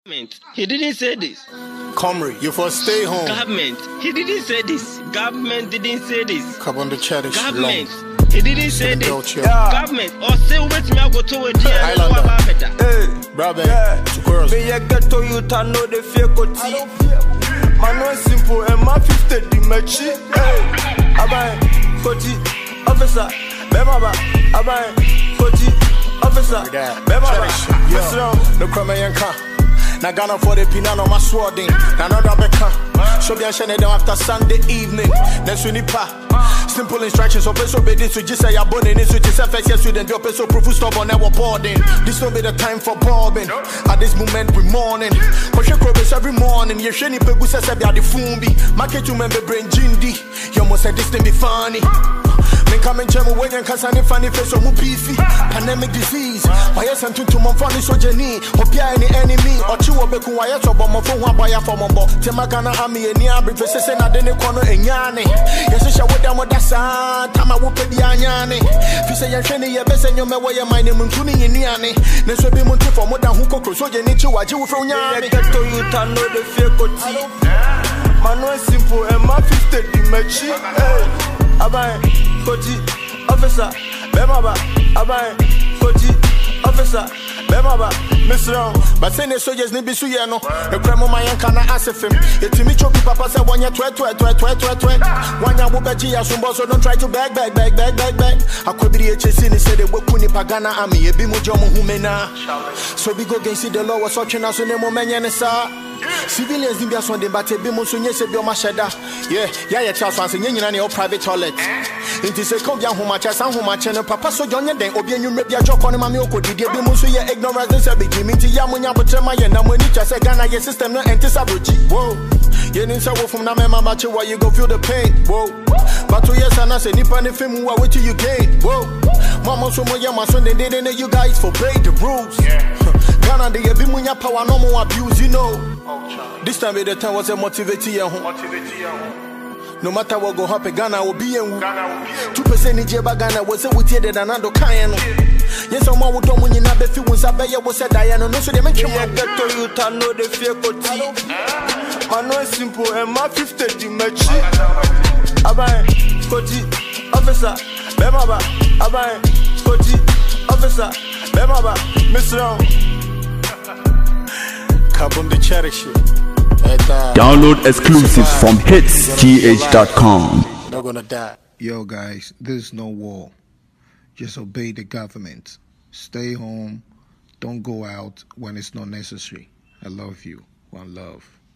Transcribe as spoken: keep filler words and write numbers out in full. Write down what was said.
He didn't say this. Comrie, you for stay home. Government. He didn't say this. Government didn't say this. Come on the cherish. Government. He didn't say this. Yeah. Government. Or say wait me I go to a dear. Hey, brother. Yeah. Me I get to you to know the fear koti. Man no simple and my fifty di mechi. Hey, abai koti officer. Bema ba abai koti officer. Bema ba. Yo, no crime yanka. Na Ghana for the pinano my swording. Na no dabeka. So be shene them after Sunday evening. Then we need pa. Simple instructions so peso be this so just say your bone in so just F X student your peso proof stubborn never boarding. This don't be the time for bobbing. At this moment we morning. Koshe krobes every morning. Ye sheni pegu se se be the fumbi. Market you member brain jindi. You must say this thing be funny. Men come and chemo when you can funny face or beefy. Pandemic disease. Why is something to my funny so jenny? Hopia any enemy or two of beku why to bomb for one buyer for mumbo. Temagana army and near brief say na dene corner and yanni. Yes, I would down with that son. Tama whoop the anyani. If you say you're training your best and your way your mind and tuning in yanni. Next will be munti for more than who could so you need to watch you from yanni. Get to you to know the fear koti. Man no simple and my fifty di mechi. Hey. Abai, koti, officer, bema ba. Abai, koti, officer, bema ba. Miss Round, but say the soldiers need be suyano. The crime of my yanka ask him. It to me choppy papa said one year twelve, twelve, twelve, twelve, twelve, twelve. One year wubeji asumbo so don't try to bag, bag, bag, bag, bag, bag. I could be H S in said they work kuni pagana army. A bimu jomo humena. So we go against the law was watching us on the moment and sa. Civilians in Bias one day, but a bimusun yes, a biomashada. Yeah, yeah, yeah, Charles Hanson, in your private toilet. It is a cobian who much as who much and Papa so John, then Obian, you may be a joke on my milk. Did you be Musu, your ignorance, and beginning to Yamunya, but my and when you just say Ghana, your system, no anti sabotage. Whoa, you need to work from Namama Macho while you go feel the pain. Whoa, but two years and I say, Nippon and film, what wait till you gain. Whoa, Mama, so my young son, they didn't know you guys forbade the rules. Ghana, they have been when your power no more abuse, you know. This time the time was a motivating you. No matter what go happen, Ghana will be in. Two percent in Jeba Ghana was a with the Danado Kayan. Yes, I'm out with when you not be feeling Sabaya was a Diana. No, so they make you get to you to know the fear koti. Man no simple and my fifty di mechi. Abai, koti, officer, bema ba. Abai, koti, officer, bema ba. Miss Round. Download exclusives from hits g h dot com. Not gonna die. Yo guys, there's no war. Just obey the government. Stay home. Don't go out when it's not necessary. I love you. One love.